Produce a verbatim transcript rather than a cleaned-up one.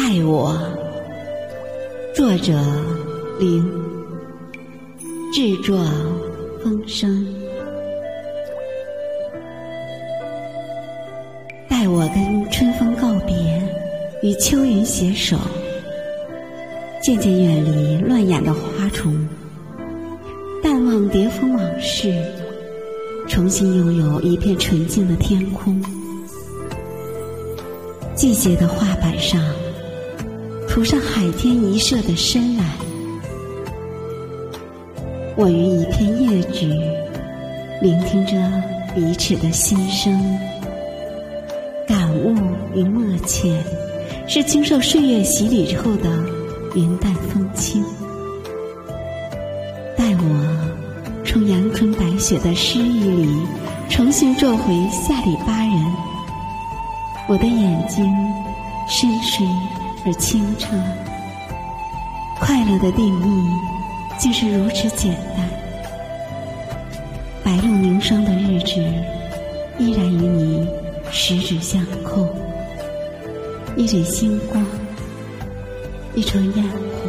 待我，作者林，制作风声。待我跟春风告别，与秋云携手，渐渐远离乱眼的花丛，淡忘蝶风往事，重新拥有一片纯净的天空。季节的画板上涂上海天一色的深蓝，我于一片叶菊聆听着彼此的心声。感悟与默契，是经受岁月洗礼之后的云淡风轻。待我从阳春白雪的诗意里重新做回下里巴人，我的眼睛深邃而清澈。快乐的定义竟是如此简单。白露凝霜的日子，依然与你十指相扣。一缕星光，一窗烟火，